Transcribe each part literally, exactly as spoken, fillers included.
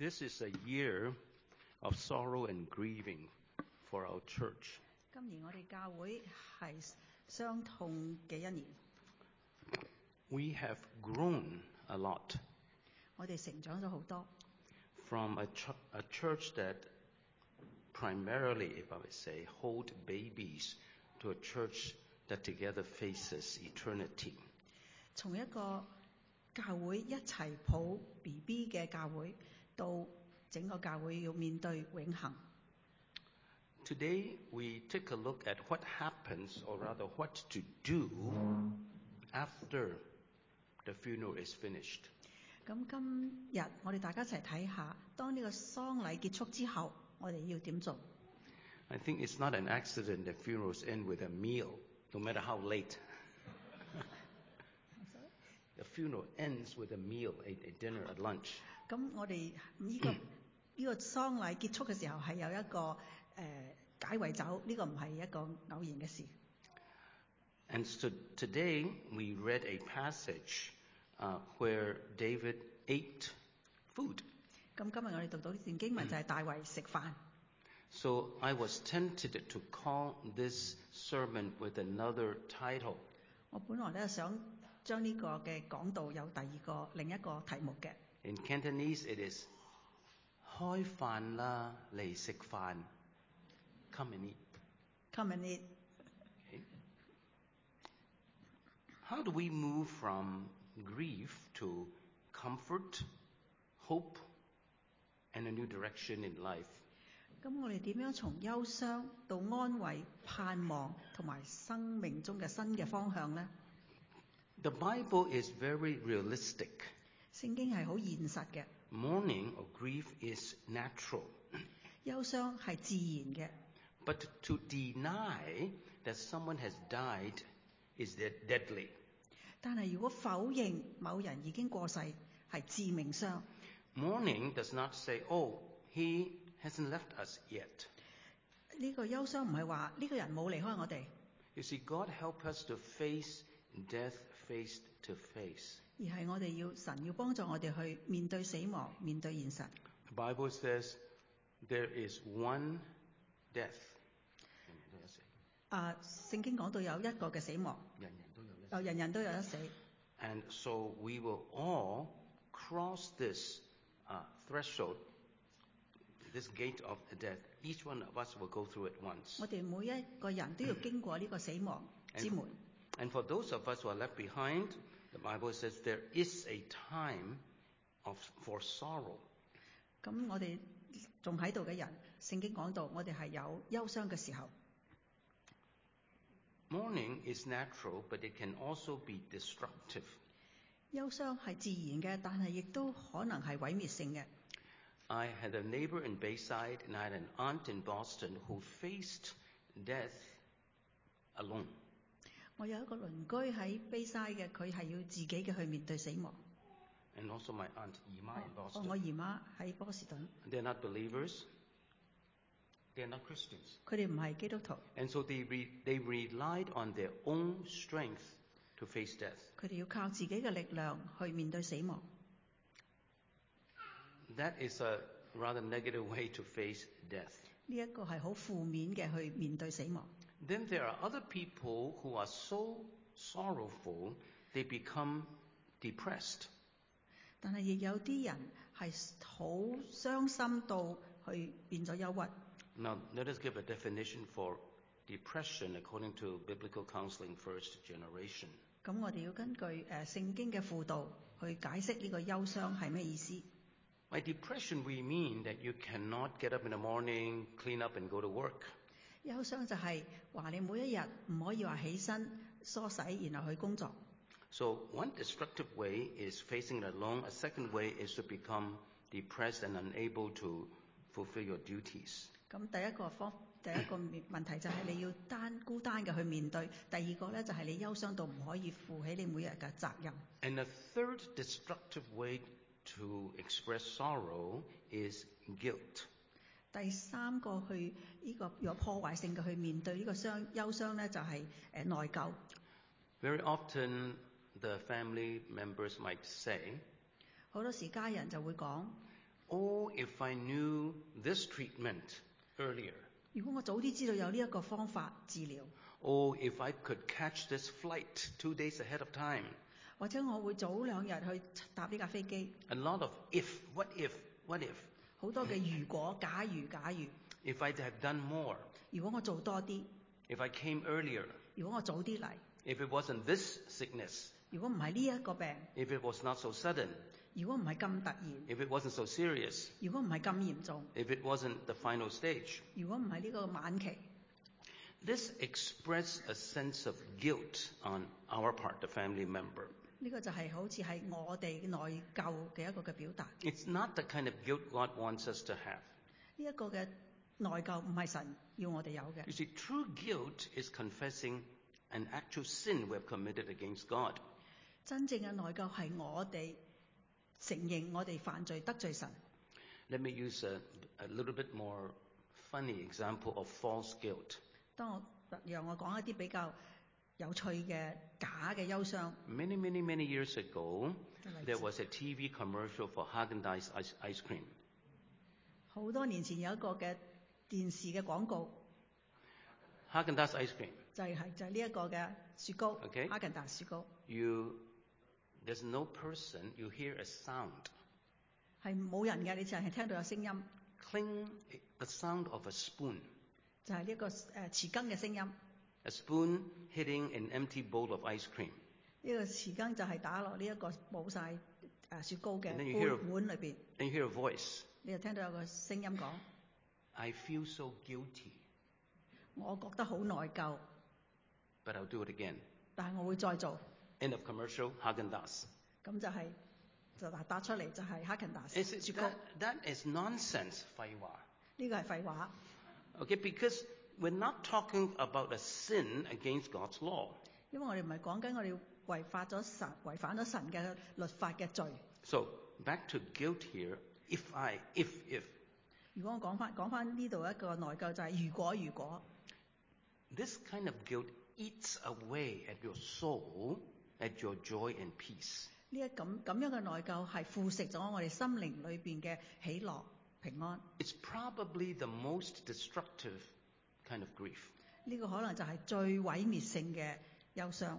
This is a year of sorrow and grieving for our church. 今年我哋教會係傷痛嘅一年， We have grown a lot 我哋成長咗好多。 from a, ch- a church that primarily, if I would say, hold babies to a church that together faces eternity. 從一個教會一齊抱 B B 嘅教會，到整個教會要面對永恆。 Today, we take a look at what happens, or rather what to do after the funeral is finished. 咁今日我哋大家一齊睇下，當呢個喪禮結束之後，我哋要點做？ I think it's not an accident that funerals end with a meal, no matter how late. The funeral ends with a meal, a, a dinner, a lunch. 咁我哋呢、這個呢個喪禮結束嘅時候係有一個誒、呃、解圍酒，呢、這個唔係一個偶然嘅事。 And so today we read a passage uh, where David ate food. 咁今日我哋讀到呢段經文就係大衛食飯。 So I was tempted to call this sermon with another title. 我本來咧想將呢個嘅講道有第二個另一個題目嘅。 In Cantonese it is 開飯啦，嚟食飯 Come and eat. Come and eat. Okay. How do we move from grief to comfort, hope, and a new direction in life? 咁我哋點樣從憂傷到安慰、盼望同埋生命中嘅新嘅方向呢？ The Bible is very realistic. 聖經係好現實嘅， Mourning or grief is natural. 憂傷係自然嘅。 But to deny that someone has died is de- deadly. 但係如果否認某人已經過世，係致命傷。 Mourning does not say, oh, he hasn't left us yet. 呢個憂傷唔係話呢個人冇離開我哋， You see, God help us to face death face to face. 而係我哋要神要幫助我哋去面對死亡，面對現實。 The Bible says there is one death. 啊，聖經講到有一個嘅死亡，啊人人都有得死。 And so we will all cross this uh, threshold, this gate of death. Each one of us will go through it once. 我哋每一個人都要經過呢個死亡之門。 And for those of us who are left behind, the Bible says there is a time of for sorrow. 咁我哋仲喺度嘅人，聖經講到我哋係有憂傷嘅時候。 Mourning is natural, but it can also be destructive. 憂傷係自然嘅，但係亦都可能係毀滅性嘅。 I had a neighbor in Bayside and I had an aunt in Boston who faced death alone. 我有一個鄰居喺 Bayside 嘅，佢係要自己嘅去面對死亡。 And also my aunt Ima in 哦， Boston. 我姨媽喺波士頓， They're not believers. They're not Christians. 佢哋唔係基督徒， And so they, re- they relied on their own strength to face death. 佢哋要靠自己嘅力量去面對死亡。 That is a rather negative way to face death. 呢一個係好負面嘅去面對死亡。 Then there are other people who are so sorrowful, they become depressed. 但係亦有啲人係好傷心到去變咗憂鬱。 Now, let us give a definition for depression according to biblical counseling first generation. 咁我哋要根據誒聖經嘅輔導去解釋呢個憂傷係咩意思。 By depression, we mean that you cannot get up in the morning, clean up, and go to work. 憂傷就係話你每一日唔可以話起身梳洗然後去工作。 So one destructive way is facing it alone. A second way is to become depressed and unable to fulfill your duties. 咁第一個方第一個問題就係你要單孤單嘅去面對，第二個咧就係你憂傷到唔可以負起你每日嘅責任。 And a third destructive way to express sorrow is guilt. 第三個去呢個有破壞性嘅去面對呢個傷憂傷咧，就係誒內疚。 Very often the family members might say, 好多時家人就會講： Oh, if I knew this treatment earlier. 如果我早啲知道有呢一個方法治療， Oh, if I could catch this flight two days ahead of time. 或者我會早兩日去搭呢架飛機。 A lot of if, what if, what if. 好多嘅如果、假如、假如。 If I'd have done more. 如果我做多啲， If I came earlier. 如果我早啲嚟， If it wasn't this sickness. 如果唔係呢一個病， If it was not so sudden. 如果唔係咁突然， If it wasn't so serious. 如果唔係咁嚴重， If it wasn't the final stage. 如果唔係呢個晚期， This expressed a sense of guilt on our part, the family member. 呢個就係好似係我哋內疚嘅一個嘅表達。 It's not the kind of guilt God wants us to have. 呢一個嘅內疚唔係神要我哋有嘅。 You see, true guilt is confessing an actual sin we have committed against God. 真正嘅內疚係我哋承認我哋犯罪得罪神。 Let me use a, a little bit more funny example of false guilt. 當我讓我講一啲比較有趣嘅假嘅憂傷。 Many, many, many years ago, 嘅例 there 子 was a T V commercial for Haagen-Dazs ice, ice cream. 好多年前有一個嘅電視嘅廣告， Haagen-Dazs ice cream. 就係、係、就係呢一個嘅雪糕， Okay. 哈根達雪糕， You, there's no person, you hear a sound. 係冇人嘅，你淨係聽到有聲音， Cling, the sound of a spoon. 就係、呢個誒匙羹嘅聲音。 A spoon hitting an empty bowl of ice cream. 呢、個匙羹就係打落呢一個冇晒誒雪糕嘅 And then you hear- 杯碗裏邊， Then you hear a voice. 你就聽到有個聲音講： I feel so guilty, 我覺得好內疚， but I'll do it again. 但係我會再做。 End of commercial, Haagen-Dazs. 咁就係、就打打出嚟就係哈根達 Is it- 雪糕。 that, that is nonsense, 廢話. 呢個係廢話， Okay, because we're not talking about a sin against God's law. 因為我哋唔係講緊我哋違法咗神、違反咗神嘅律法嘅罪。 So back to guilt here. If I, if, if. 如果我講翻講翻呢度一個內疚就係如果如果 This kind of guilt eats away at your soul, at your joy and peace. 呢一咁咁樣嘅內疚係腐蝕咗我哋心靈裏邊嘅喜樂平安。 It's probably the most destructive kind of grief. 呢、個可能就係最毀滅性嘅憂傷。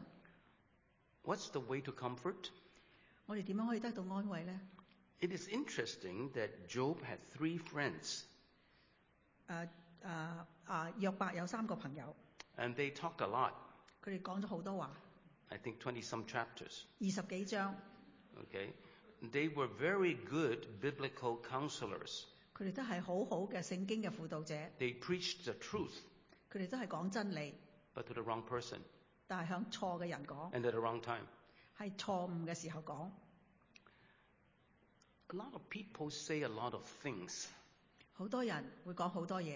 What's the way to comfort? 我哋點樣可以得到安慰呢？ It is interesting that Job had three friends, 誒誒啊！約伯有三個朋友， and they talked a lot. 佢哋講咗好多話， I think twenty some chapters. 二十幾章， Okay, they were very good biblical counselors. 佢哋都係好好嘅聖經嘅輔導者， They preached the truth, 佢哋都係講真理， but to the wrong person 但係向錯嘅人講， and at the wrong time. 係錯誤嘅時候講。 A lot of people say a lot of things. 好多人會講好多嘢，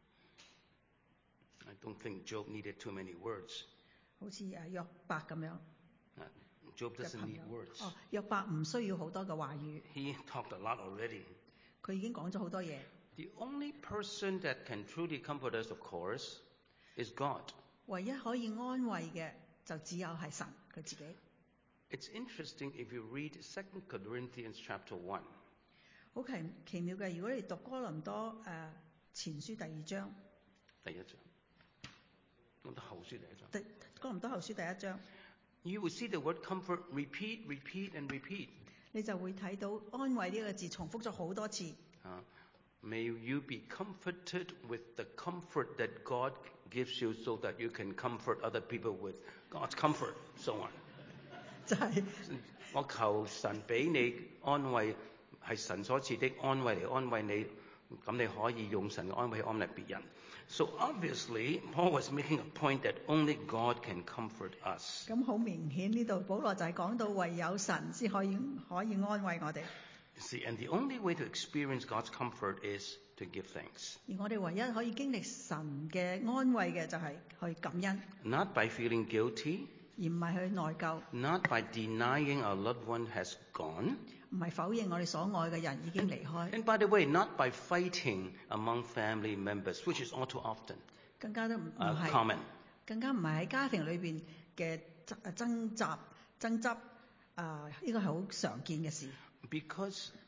I don't think Job needed too many words. 好似誒約伯咁樣 Uh, Job 嘅 doesn't 朋 need 友。 words. 哦，約伯唔需要好多嘅話語， He talked a lot already. 佢已經講咗好多嘢。 The only person that can truly comfort us, of course, is God. 唯一可以安慰嘅就只有係神佢自己。 It's interesting if you read Second Corinthians chapter one. 好奇奇妙嘅，如果你讀哥林多誒、呃前書第二章， 第一章。咁後書第一章。 第哥林多後書第一章， You will see the word comfort repeat, repeat, and repeat. 你就會睇到安慰呢個字重複咗好多次。 Uh, may you be comforted with the comfort that God gives you so that you can comfort other people with God's comfort, so on. 就係、 我求神俾你安慰，係神所賜的安慰嚟安慰你，咁你可以用神嘅安慰去安慰別人。So obviously, Paul was making a point that only God can comfort us. 咁好明顯呢度，保羅就係講到唯有神先可以可以安慰我哋， You see, and the only way to experience God's comfort is to give thanks. 而我哋唯一可以經歷神嘅安慰嘅就係去感恩， Not by feeling guilty, 而唔係去內疚， not by denying our loved one has gone, 唔係否認我哋所愛嘅人已經離開， and by the way, not by fighting among family members, which is all too often 更加都唔唔 uh, 係， common. 更加唔係喺家庭裏邊嘅爭爭執爭執啊！呢個係好常見嘅事， Because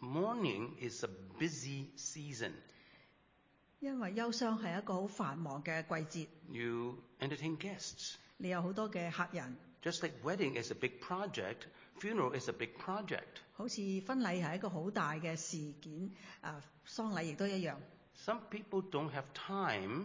mourning is a busy season. 因為憂傷係一個好繁忙嘅季節， You entertain guests. 你有好多嘅客人， Just like wedding is a big project, funeral is a big project. 好似婚禮係一個好大嘅事件，啊喪禮亦都一樣。 Some people don't have time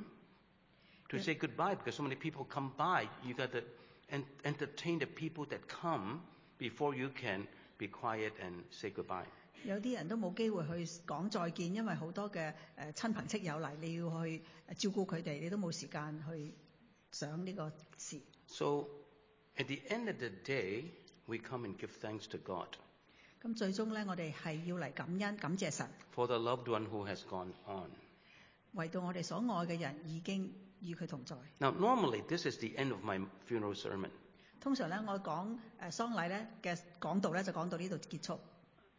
to say goodbye because so many people come by. You got to en- entertain the people that come before you can be quiet and say goodbye. 有啲人都冇機會去講再見，因為好多嘅誒親朋戚友嚟，你要去照顧佢哋，你都冇時間去想呢個事。 So at the end of the day, we come and give thanks to God 咁最終咧，我哋係要嚟感恩感謝神， for the loved one who has gone on. 為到我哋所愛嘅人已經與佢同在。 Now, normally this is the end of my funeral sermon. 通常咧，我講誒喪禮咧嘅講道咧就講到呢度結束。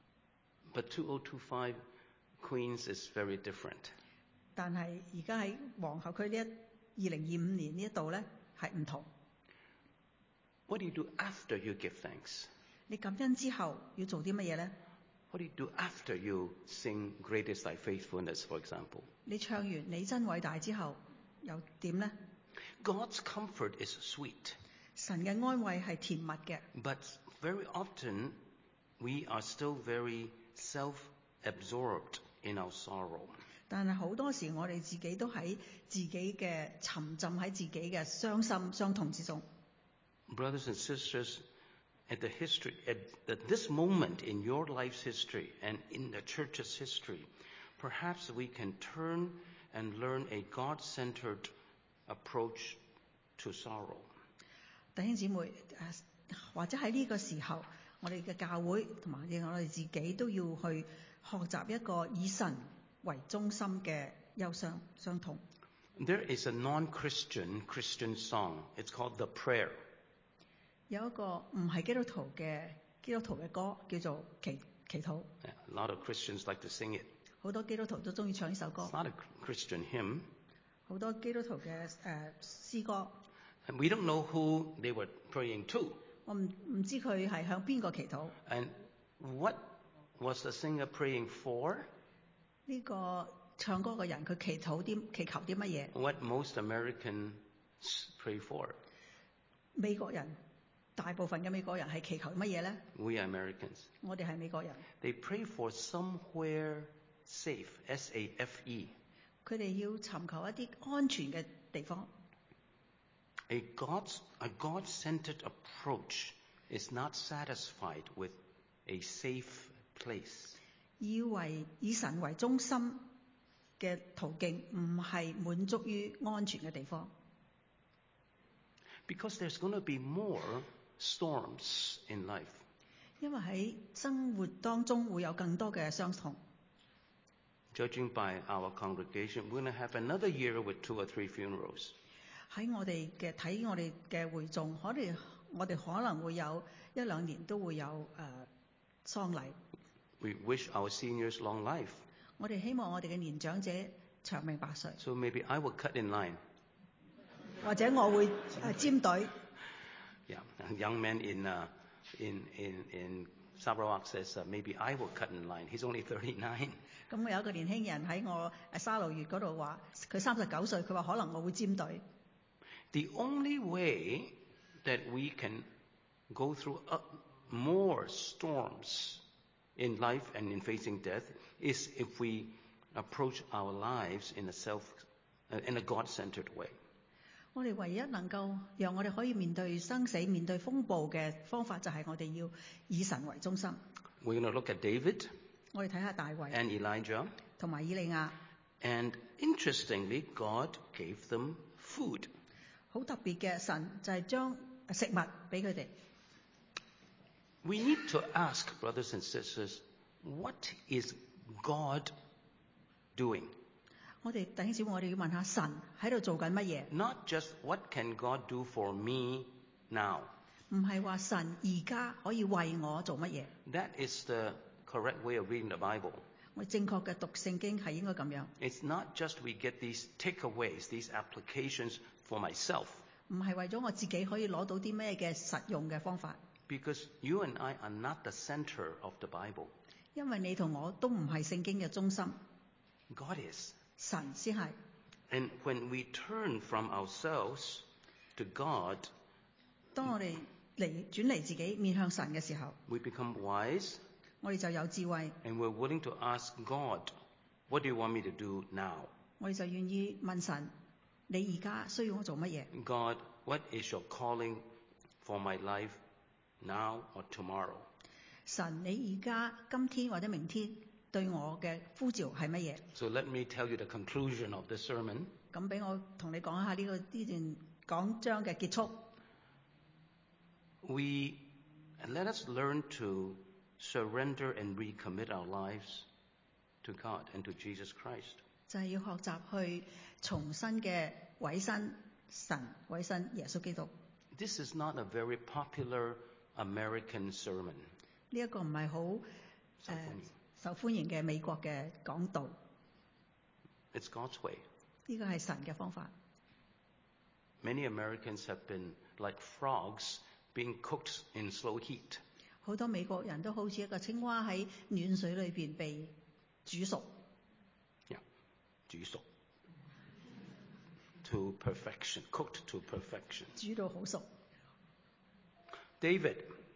But two thousand twenty-five Queens is very different. 但係而家喺皇后區呢一二零二五年呢一度咧係唔同。 What do you do after you give thanks? 你感恩之後要做啲乜嘢咧？ What do you do after you sing Great is Thy Faithfulness, for example? 你唱完你真偉大之後又點咧？ God's comfort is sweet, 神嘅安慰係甜蜜嘅， but very often we are still very self-absorbed in our sorrow. 但係好多時我哋自己都喺自己嘅沉浸喺自己嘅傷心傷痛之中。 Brothers and sisters, at the history, at, at this moment in your life's history and in the church's history, perhaps we can turn and learn a God-centered approach to sorrow. 弟兄姊妹，誒或者喺呢個時候，我哋嘅教會同埋我哋自己都要去學習一個以神為中心嘅憂傷傷痛。 There is a non-Christian Christian song. It's called The Prayer. 有一個唔係基督徒嘅基督徒嘅歌叫做祈祈禱， Yeah, a lot of Christians like to sing it. 好多基督徒都中意唱呢首歌 It's，not a Christian hymn. 好多基督徒嘅誒、呃、詩歌。 And we don't know who they were praying to. 我唔唔知佢係向邊個祈禱。 And what was the singer praying for? 呢個唱歌嘅人佢祈禱啲祈求啲乜嘢？ What most Americans pray for. 美國人大部分嘅美國人係祈求乜嘢咧？ We are Americans. 我哋係美國人， They pray for somewhere safe, S A F E. 佢哋要尋求一啲安全嘅地方。 A God's, a God-centered approach is not satisfied with a safe place. 以為以神為中心嘅途徑，唔係滿足於安全嘅地方。 Because there's going to be more storms in life. 因為喺生活當中會有更多嘅傷痛。 Judging by our congregation, we're going to have another year with two or three funerals. 喺我哋嘅睇我哋嘅會眾，可能我哋可能會有一兩年都會有誒、呃、喪禮。 We wish our seniors long life. 我哋希望我哋嘅年長者長命百歲， So maybe I will cut in line. 或者我會誒尖隊。 Yeah, a young man in uh, in in in Sarawak says uh, maybe I will cut in line. He's only thirty-nine. 咁我有一個年輕人喺我誒沙撈越嗰度話，佢三十九歲，佢話可能我會尖隊。 The only way that we can go through uh, more storms in life and in facing death is if we approach our lives in a self, uh, in a God-centered way. 我哋唯一能夠讓我哋可以面對生死、面對風暴嘅方法，就係我哋要以神為中心。 We're going to look at David 我哋睇下大衛 and Elijah. 同埋以利亞， And interestingly, God gave them food. 好特別嘅，神就係將食物俾佢哋。 We need to ask, brothers and sisters, what is God doing? 我哋弟兄姊妹，我哋要問下神喺度做緊乜嘢？ Not just what can God do for me now. 唔係話神而家可以為我做乜嘢？ That is the correct way of reading the Bible. 我哋正確嘅讀聖經係應該咁樣， It's not just we get these takeaways, these applications for myself. 唔係為咗我自己可以攞到啲咩嘅實用嘅方法。 Because you and I are not the center of the Bible. 因為你同我都唔係聖經嘅中心， God is. 神先係。 And when we turn from ourselves to God, 當我哋嚟轉離自己面向神嘅時候， we become wise 我哋就有智慧， and we're willing to ask God, what do you want me to do now? 我哋就願意問神：你而家需要我做乜嘢？ God, what is your calling for my life now or tomorrow? 神，你而家今天或者明天對我嘅呼召係乜嘢？ So let me tell you the conclusion of this sermon. 咁俾我同你講一下呢、個呢段講章嘅結束。 We let us learn to surrender and recommit our lives to God and to Jesus Christ. 就係要學習去重新嘅委身神、委身耶穌基督。 This is not a very popular American sermon. 呢一個唔係好誒受歡迎嘅美國嘅講道， It's God's way. 呢個係神嘅方法。 Many Americans have been like frogs being cooked in slow heat. 好多美國人都好似一個青蛙喺暖水裏邊被煮熟， Yeah, 煮熟 to perfection, cooked to perfection. 煮到好熟。 David,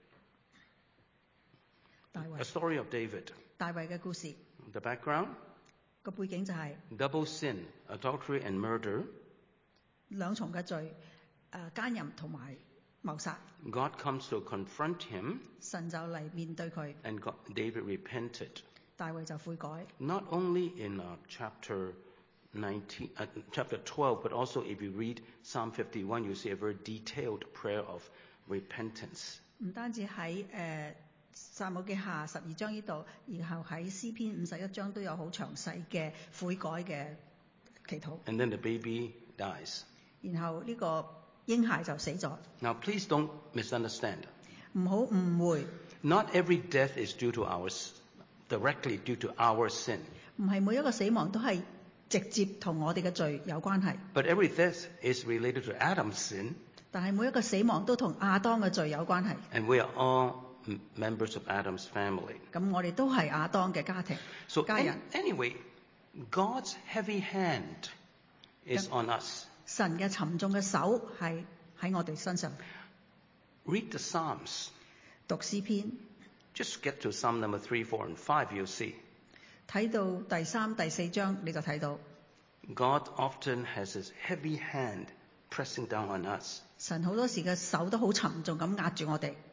大 a 衛， story of David. 大衛嘅故事 The background, 個背景就係 double sin, adultery and murder. 兩重嘅罪，誒奸淫同埋謀殺。 God comes to confront him 神就嚟面對佢， and God, David repented. 大衛就悔改。 Not only in uh, chapter nineteen, uh, chapter twelve, but also if you read Psalm fifty-one, you see a very detailed prayer of repentance. 唔單止喺誒撒母記下十二章呢度，然後喺詩篇五十一章都有好詳細嘅悔改嘅祈禱。 And then the baby dies. 然後呢個嬰孩就死咗。 Now, please don't misunderstand. 唔好誤會， Not every death is due to our, s- directly due to our sin. 唔係每一個死亡都係直接同我哋嘅罪有關係， But every death is related to Adam's sin, 但係每一個死亡都同亞當嘅罪有關係。 and we are all m- members of Adam's family. 咁我哋都係亞當嘅家庭 So 家 an- 人。 anyway, God's heavy hand is on us. 神嘅沉重嘅手係喺我哋身上。 Read the Psalms. 讀詩篇， Just get to Psalm number three, four, and five, you'll see. 睇到第三、第四章你就睇到 God often has his heavy hand pressing down on us. 神好多時嘅手都好沉重咁壓住我哋。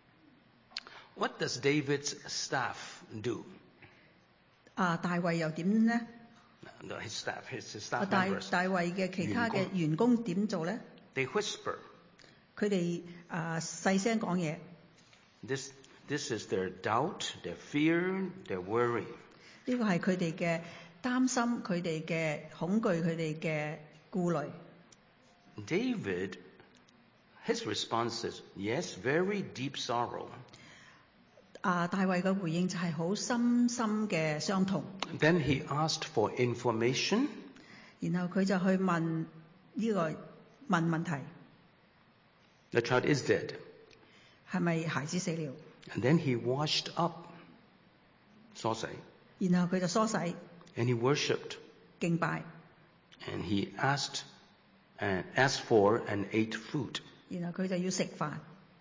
What does David's staff do? 啊，大衛又點呢？ No, His staff, his, his 啊 staff 大 members. 大衛嘅其他嘅員工員工點做呢？ They whisper. 佢哋啊細聲講嘢， This, this is their doubt, their fear, their worry. 呢個係佢哋嘅擔心、佢哋嘅恐懼、佢哋嘅顧慮。 David, his response is, yes, very deep sorrow. 啊，大衛嘅回應就係好深深嘅傷痛。 Then he asked for information. 然後佢就去問呢、個問問題， The child is dead. 係咪孩子死了？ And then he washed up, 梳洗, 然後佢就梳洗 and he worshipped. 敬拜， And he asked and asked for and ate food. 然後佢就要食飯。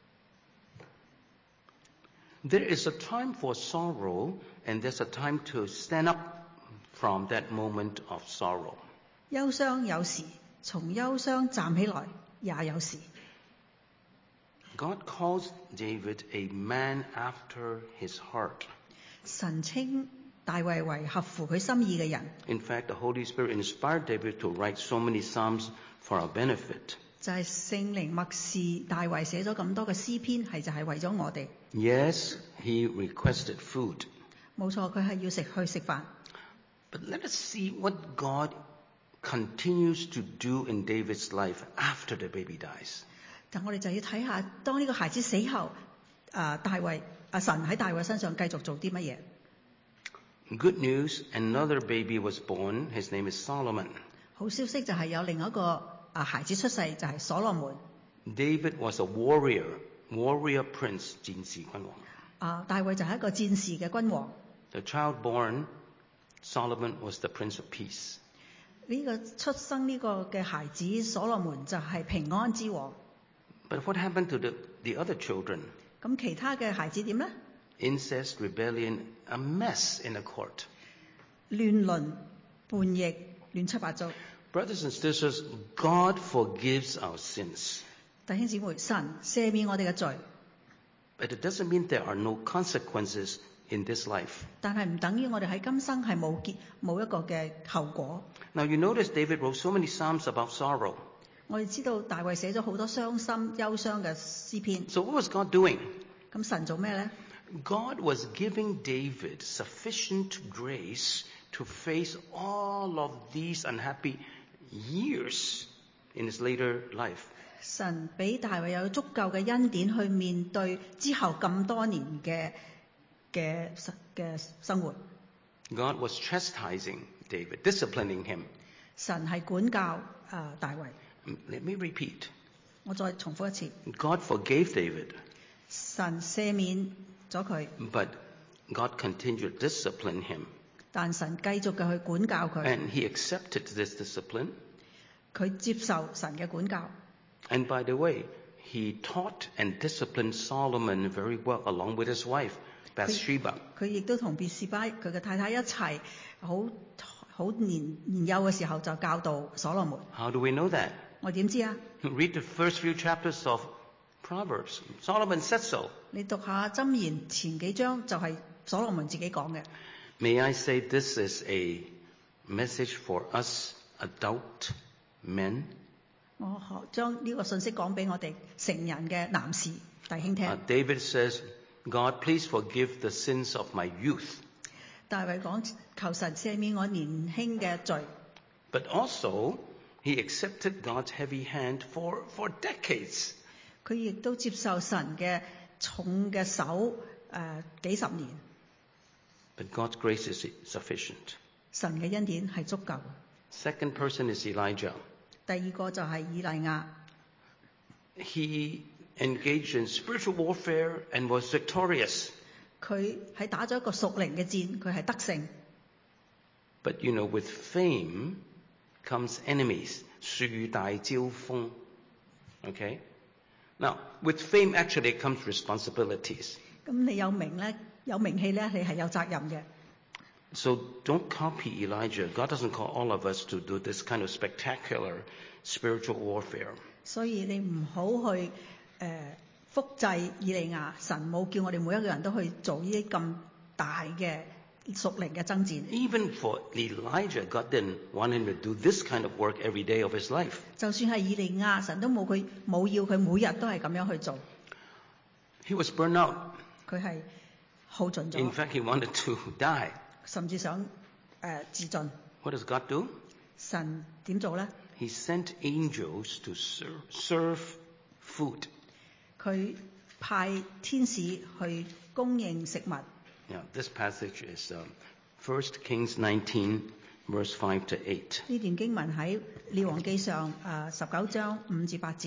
There is a time for sorrow, and there's a time to stand up from that moment of sorrow. 憂傷有時，從憂傷站起來也有時。 God calls David a man after his heart. 神稱大衛為合乎佢心意嘅人， In fact, the Holy Spirit inspired David to write so many psalms for our benefit. 就係聖靈默示大衛寫咗咁多嘅詩篇，係就係為咗我哋。 Yes, he requested food. 冇錯，佢係要食去食飯。 But let us see what God continues to do in David's life after the baby dies. 但我哋就要睇下，當呢個孩子死後，啊大衛啊神喺大衛身上繼續做啲乜嘢？ Good news, another baby was born. His name is Solomon. 好消息就係有另一個啊孩子出世，就係所羅門。 David was a warrior, warrior prince, 戰士君王. 啊，大衛就係一個戰士嘅君王。 The child born, Solomon, was the Prince of Peace. 呢個出生呢個嘅孩子所羅門就係平安之王。 But what happened to the, the other children? 咁其他嘅孩子點呢？ Incest, rebellion, a mess in the court. 亂倫、叛逆、亂七八糟。 Brothers and sisters, God forgives our sins. 弟兄姊妹，神赦免我哋嘅罪， But it doesn't mean there are no consequences in this life. 但係唔等於我哋喺今生係冇結冇一個嘅後果。 Now you notice David wrote so many psalms about sorrow. 我哋知道大衛寫咗好多傷心、憂傷嘅詩篇。 So what was God doing? 咁神做咩呢？ God was giving David sufficient grace to face all of these unhappy years in his later life. 神俾大衛有足夠嘅恩典去面對之後咁多年嘅嘅嘅生活。 God was chastising David, disciplining him. 神係管教啊大衛。 Let me repeat. 我再重複一次， God forgave David, 神赦免咗佢， but God continued to discipline him. 但神繼續嘅去管教佢， And he accepted this discipline. 佢接受神嘅管教。 And by the way, he taught and disciplined Solomon very well along with his wife, Bathsheba. 佢亦都同別是巴佢嘅太太一齊，好好年年幼嘅時候就教導所羅門。 How do we know that? 我點知啊？ Read the first few chapters of Proverbs. Solomon said so. 你讀下箴言前幾章就係所羅門自己講嘅。 May I say this is a message for us adult men? 我學將呢個信息講俾我哋成人嘅男士弟兄聽。 Uh, David says, God, please forgive the sins of my youth. 大衛講求神赦免我年輕嘅罪， But also, he accepted God's heavy hand for, for decades. 佢亦都接受神嘅重嘅手誒、呃、幾十年。 But God's grace is sufficient. 神嘅恩典係足夠。 Second person is Elijah. 第二個就係以利亞， He engaged in spiritual warfare and was victorious. 佢係打咗一個屬靈嘅戰，佢係得勝。 But you know, with fame comes enemies. 樹大招風. Okay? Now, with fame actually comes responsibilities. 咁你有名咧，有名氣咧，你係有責任嘅。 So don't copy Elijah. God doesn't call all of us to do this kind of spectacular spiritual warfare. 所以你唔好去誒、呃、複製以利亞，神冇叫我哋每一個人都去做呢啲咁大嘅屬靈嘅爭戰。 Even for Elijah, God didn't want him to do this kind of work every day of his life. 就算係以利亞，神都冇佢冇要佢每日都係咁樣去做。 He was burned out. 佢係耗盡 In 咗， fact, he wanted to die. 甚至想誒、呃、自盡。 What does God do? 神點做呢？ He sent angels to serve, serve food. 佢派天使去供應食物。 Yeah, this passage is um, First Kings nineteen, verse five to eight. 呢段經文喺列王記上誒十九章五至八節。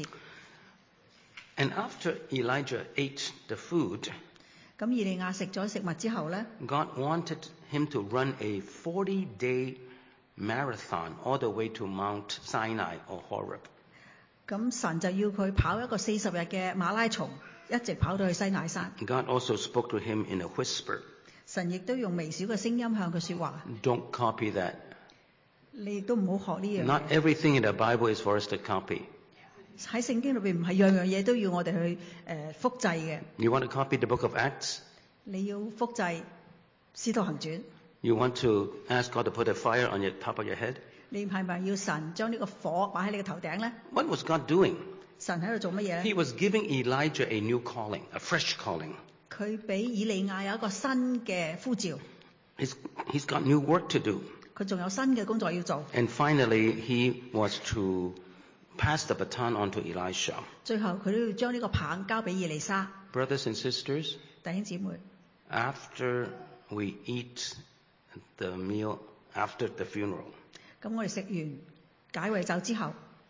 And after Elijah ate the food, 咁以利亞食咗食物之後呢， God wanted him to run a forty-day marathon all the way to Mount Sinai or Horeb. 咁神就要佢跑一個四十日嘅馬拉松，一直跑到去西乃山。 God also spoke to him in a whisper. 神亦都用微小嘅聲音向佢說話。 Don't copy that. 你亦都唔好學呢樣 Not 嘢。 everything in the Bible is for us to copy. 喺聖經裏邊唔係樣樣嘢都要我哋去誒、呃、複製嘅。 You want to copy the book of Acts? 你要複製《使徒行傳》， You want to ask God to put a fire on your top of your head? 你係咪要神將呢個火擺喺你嘅頭頂呢？ What was God doing? 神喺度做乜嘢 He 咧？ was giving Elijah a new calling, a fresh calling. 佢俾以利亞有一個新嘅呼召， He's, he's got new work to do. 佢仲有新嘅工作要做。 And finally, he was to pass the baton on to Elisha. 最後佢都要將呢個棒交俾以利沙。 Brothers and sisters, 弟兄姊妹， after we eat the meal, after the funeral, 咁我哋食完解穢酒之後，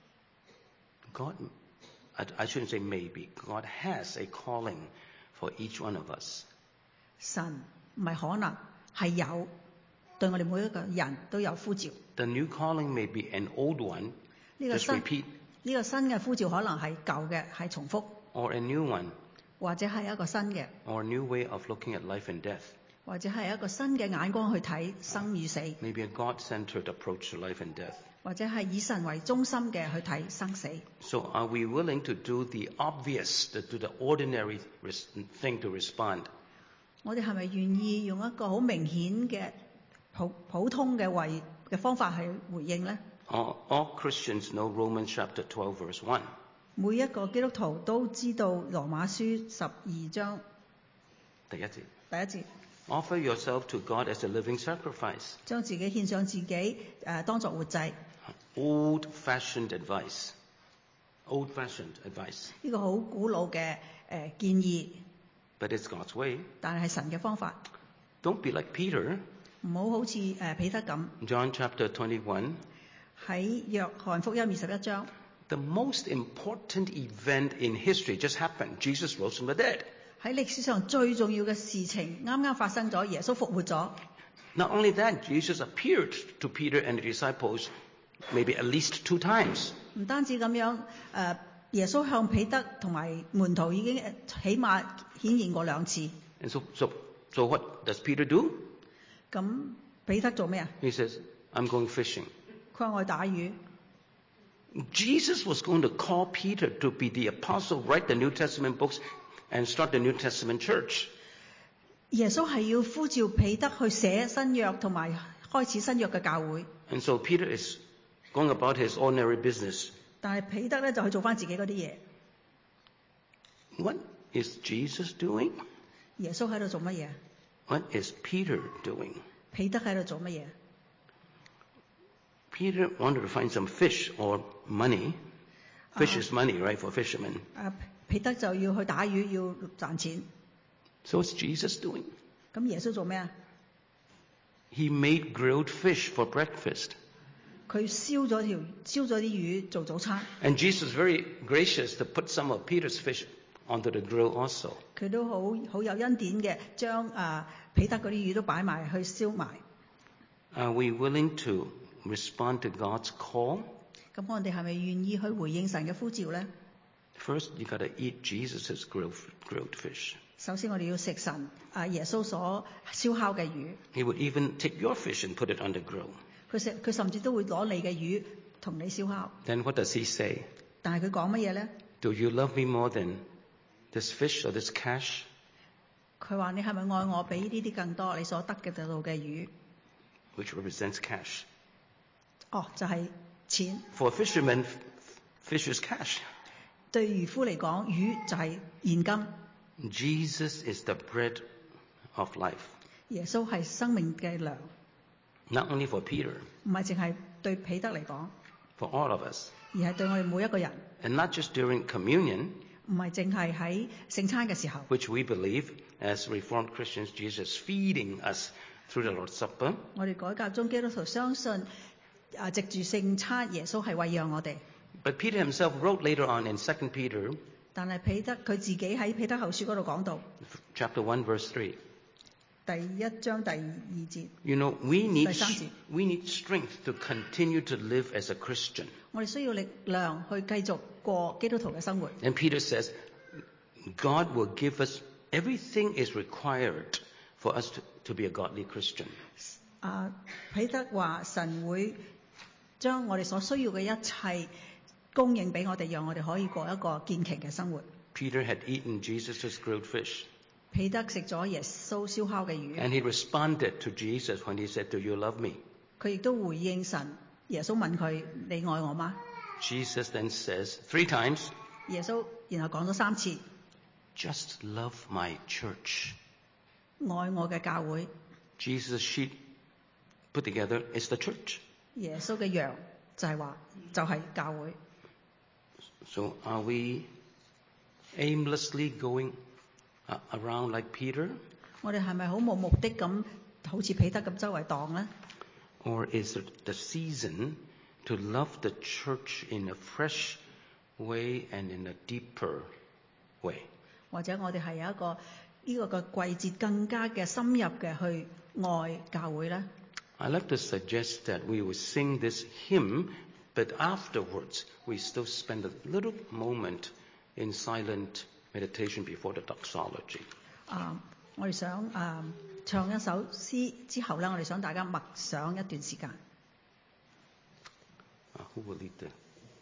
God, I, I shouldn't say maybe, God has a calling for each one of us. 神唔係可能， 係有，對我哋每一個人都有呼召。 The new calling may be an old one, 呢個 just 新 repeat, 呢個新嘅呼召可能係舊嘅，係重複， or a new one, 或者係一個新嘅， or a new way of looking at life and death. 或者係一個新嘅眼光去睇生與死， Maybe a God-centered approach to life and death. 或者係以神為中心嘅去睇生死。 So are we willing to do the obvious, to do the ordinary res- thing to respond? 我哋係咪願意用一個好明顯嘅普普通嘅為嘅方法去回應呢？ All, all Christians know Romans chapter twelve, verse one. 每一個基督徒都知道羅馬書十二章第一節。 第一節， Offer yourself to God as a living sacrifice. 將自己獻上自己誒、呃、當作活祭。 Old-fashioned advice. Old-fashioned advice. 呢個好古老嘅誒、呃、建議， But it's God's way. 但係神嘅方法， Don't be like Peter. 唔好好似誒、呃、彼得咁。 John chapter twenty-one. 喺約翰福音二十一章， The most important event in history just happened. Jesus rose from the dead. 喺歷史上最重要嘅事情啱啱發生咗，耶穌復活咗。 Not only that, Jesus appeared to Peter and the disciples maybe at least two times. 唔單止咁樣，誒、耶穌向彼得同埋門徒已經誒起碼顯現過兩次。 And so, so, so what does Peter do? 咁彼得做咩啊？ He says, I'm going fishing. 佢話我去打魚。 Jesus was going to call Peter to be the apostle, write the New Testament books, and start the New Testament church. 耶穌係要呼召彼得去寫新約同埋開始新約嘅教會， And so Peter is going about his ordinary business. 但係彼得咧就去做翻自己嗰啲嘢。 What is Jesus doing? 耶穌喺度做乜嘢？ What is Peter doing? 彼得喺度做乜嘢？ Peter wanted to find some fish or money. Fish Uh-huh. is money, right, for fishermen. 誒彼得就要去打魚，要賺錢。 So what's Jesus doing? 咁耶穌做咩啊？ He made grilled fish for breakfast. 佢燒咗條燒咗啲魚做早餐。 And Jesus was very gracious to put some of Peter's fish onto the grill also. 佢都好好有恩典嘅，將啊彼得嗰啲魚都擺埋去燒埋。 Are we willing to respond to God's call? 咁我哋係咪願意去回應神嘅呼召呢？ First, you got to eat Jesus' grilled, grilled fish. 首先我哋要食神啊耶穌所燒烤嘅魚。 He would even take your fish and put it on the grill. 佢食佢甚至都會攞你嘅魚同你燒烤。 Then what does he say? 但係佢講乜嘢呢？ Do you love me more than this fish or this cash? 佢話你係咪愛我比呢啲更多？你所得嘅得到嘅魚， Which represents cash. 哦就係、錢。 For a fisherman, f- fish is cash. 對漁夫嚟講，魚就係現金。 Jesus is the bread of life. 耶穌係生命嘅糧， Not only for Peter, 唔係淨係對彼得嚟講， for all of us. 而係對我哋每一個人， And not just during communion, 唔係淨係喺聖餐嘅時候。 which we believe as Reformed Christians, Jesus feeding us through the Lord's Supper. 我哋改革中基督徒相信，啊藉住聖餐，耶穌係餵養我哋。 But Peter himself wrote later on in Second Peter 但係彼得佢自己喺彼得後書嗰度講到， chapter one, verse three. 第一章第二節， You know, we need, 第三節。 we need strength to continue to live as a Christian. 我哋需要力量去繼續過基督徒嘅生活。 And Peter says, God will give us everything is required for us to, to be a godly Christian. 啊，彼得話神會將我哋所需要嘅一切供應俾我哋，讓我哋可以過一個健全嘅生活。 Peter had eaten Jesus' grilled fish. 彼得食咗耶穌燒烤嘅魚， And he responded to Jesus when he said, Do you love me? 佢亦都回應神。耶穌問佢：你愛我嗎？ Jesus then says three times, 耶穌然後講咗三次： Just love my church. 愛我嘅教會。 Jesus' sheep put together is the church. 耶穌嘅羊就係話就係、教會。 So are we aimlessly going uh, around like Peter? 我哋係咪好冇目的咁，好似彼得咁周圍蕩呢？ Or is it the season to love the church in a fresh way and in a deeper way? 或者我哋係有一個呢、個嘅季節更加嘅深入嘅去愛教會呢？ I'd like to suggest that we will sing this hymn, but afterwards we still spend a little moment in silent meditation before the doxology. 啊，我哋想啊唱一首詩之後咧，我哋想大家默想一段時間。 Uh, who will lead the?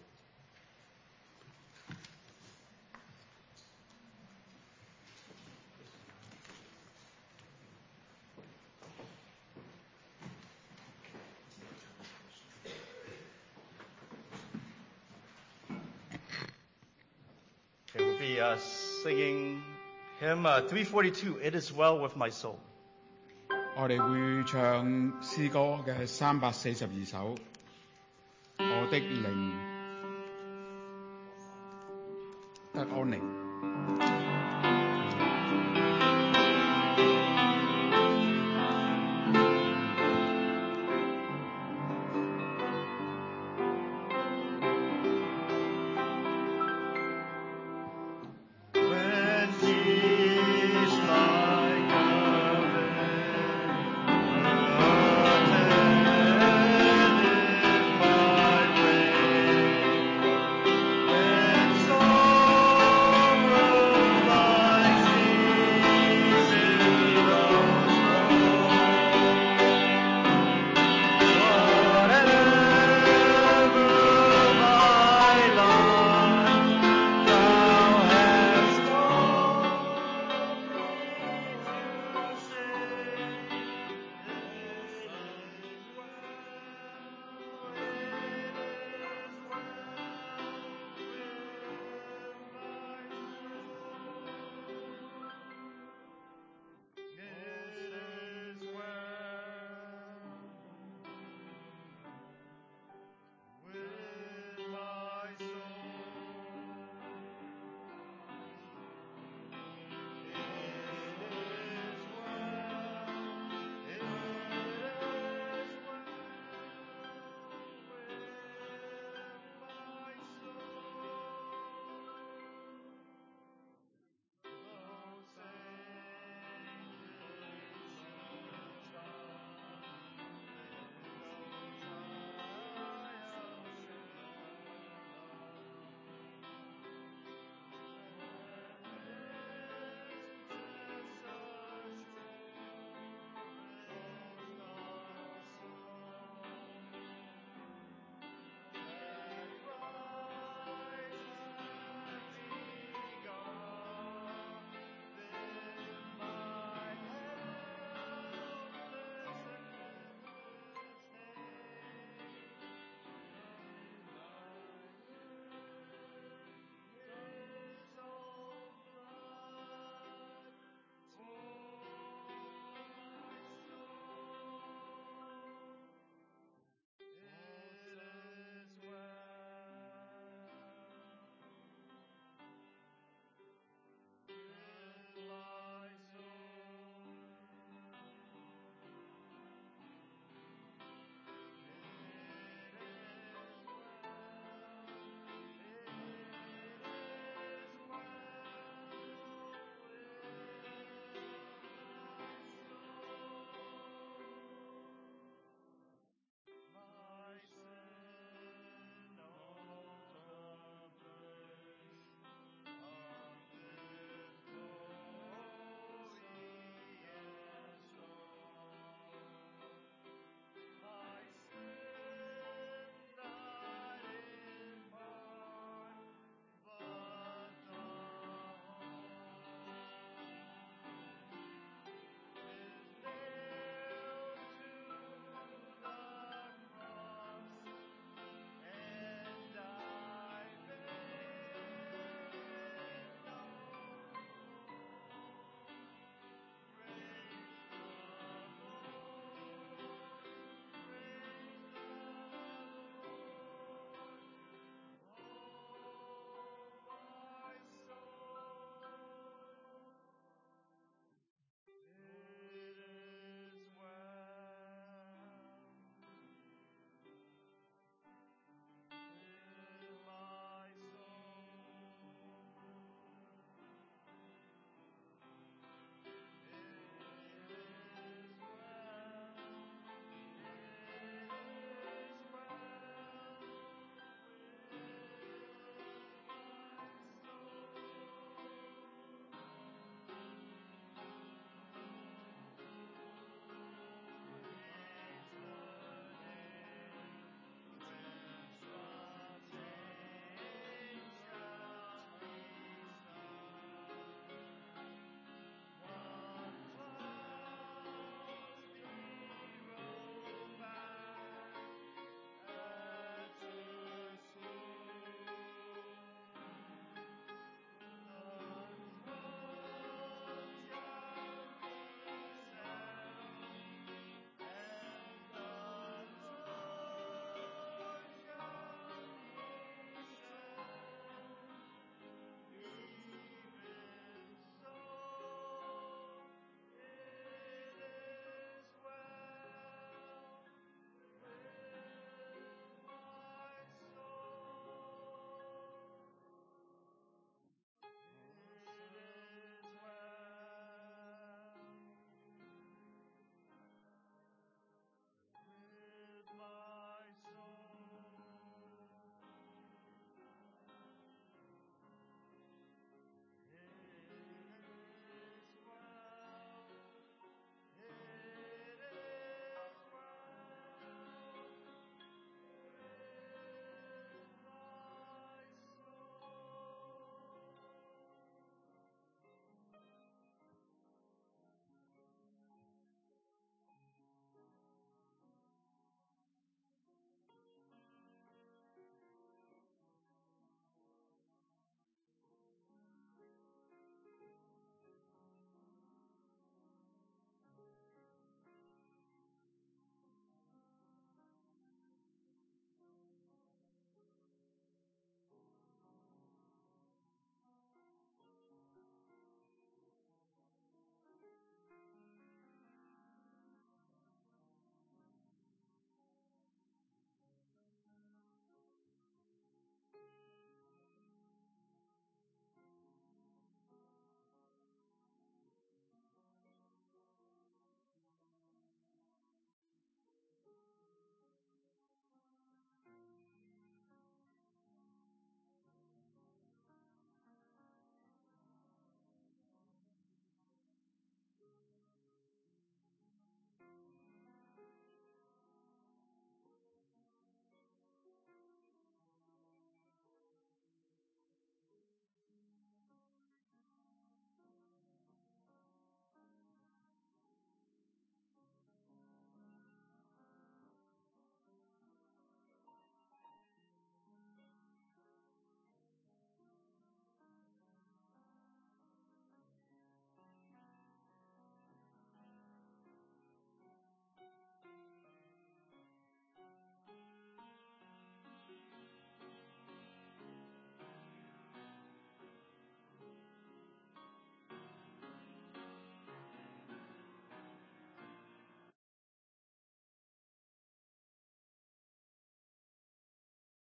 Okay, we'll be uh, singing hymn uh, three forty-two, It Is Well With My Soul. 我哋會唱詩歌嘅三百四十二首，我的靈得安寧。